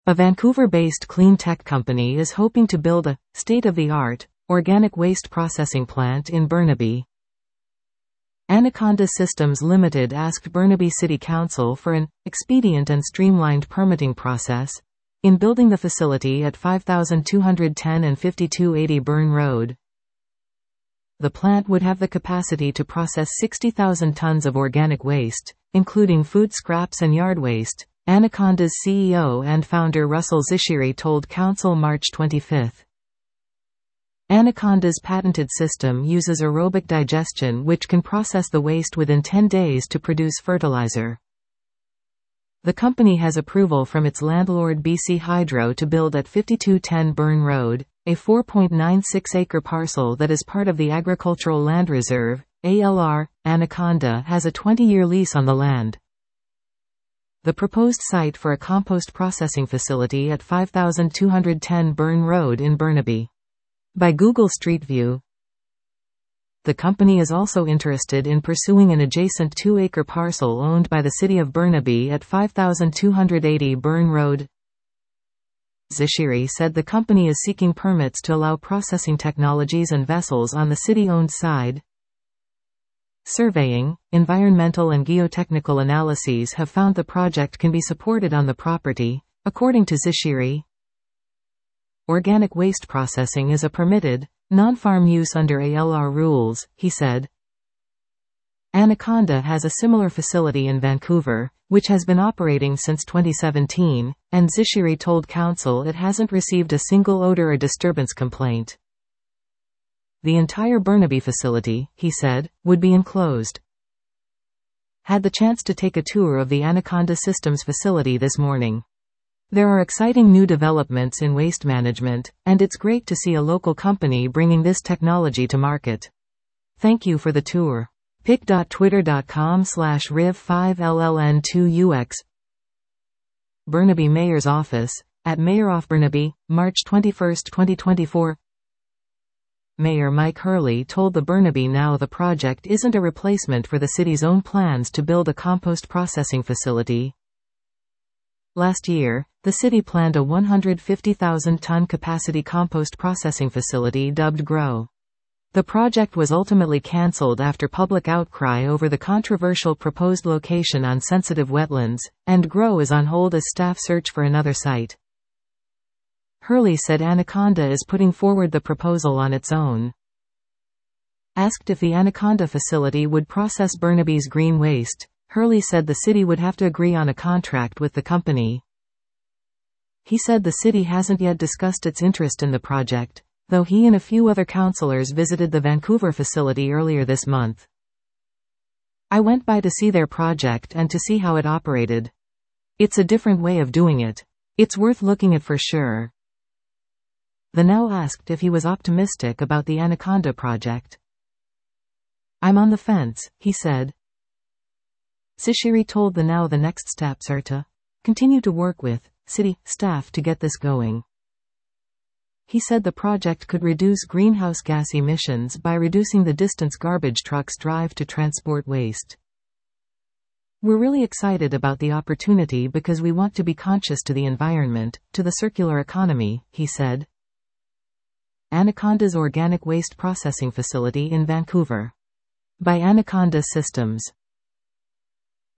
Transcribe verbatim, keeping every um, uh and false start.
A Vancouver-based clean tech company is hoping to build a state-of-the-art organic waste processing plant in Burnaby. Anaconda Systems Limited asked Burnaby City Council for an expedient and streamlined permitting process in building the facility at five thousand two hundred ten and fifty-two eighty Burn Road. The plant would have the capacity to process sixty thousand tons of organic waste, including food scraps and yard waste, Anaconda's C E O and founder Russell Zishiri told Council March twenty-fifth. Anaconda's patented system uses aerobic digestion, which can process the waste within ten days to produce fertilizer. The company has approval from its landlord B C Hydro to build at fifty-two ten Burn Road, a four point nine six acre parcel that is part of the Agricultural Land Reserve, A L R. Anaconda has a twenty-year lease on the land. The proposed site for a compost processing facility at five thousand two hundred ten Burn Road in Burnaby. By Google Street View. The company is also interested in pursuing an adjacent two acre parcel owned by the City of Burnaby at five thousand two hundred eighty Burn Road. Zishiri said the company is seeking permits to allow processing technologies and vessels on the city-owned side. Surveying, environmental and geotechnical analyses have found the project can be supported on the property, according to Zishiri. Organic waste processing is a permitted, non-farm use under A L R rules, he said. Anaconda has a similar facility in Vancouver, which has been operating since twenty seventeen, and Zishiri told Council it hasn't received a single odor or disturbance complaint. The entire Burnaby facility, he said, would be enclosed. Had the chance to take a tour of the Anaconda Systems facility this morning. There are exciting new developments in waste management, and it's great to see a local company bringing this technology to market. Thank you for the tour. pic dot twitter dot com slash riv five L L N two U X. Burnaby Mayor's Office, at Mayor of Burnaby, March twenty-first twenty twenty-four. Mayor Mike Hurley told the Burnaby Now the project isn't a replacement for the city's own plans to build a compost processing facility. Last year, the city planned a one hundred fifty thousand ton capacity compost processing facility dubbed GROW. The project was ultimately cancelled after public outcry over the controversial proposed location on sensitive wetlands, and GROW is on hold as staff search for another site. Hurley said Anaconda is putting forward the proposal on its own. Asked if the Anaconda facility would process Burnaby's green waste, Hurley said the city would have to agree on a contract with the company. He said the city hasn't yet discussed its interest in the project, though he and a few other councillors visited the Vancouver facility earlier this month. I went by to see their project and to see how it operated. It's a different way of doing it. It's worth looking at for sure. The Now asked if he was optimistic about the Anaconda project. I'm on the fence, he said. Zishiri told the Now the next steps are to continue to work with city staff to get this going. He said the project could reduce greenhouse gas emissions by reducing the distance garbage trucks drive to transport waste. We're really excited about the opportunity because we want to be conscious to the environment, to the circular economy, he said. Anaconda's organic waste processing facility in Vancouver. By Anaconda Systems.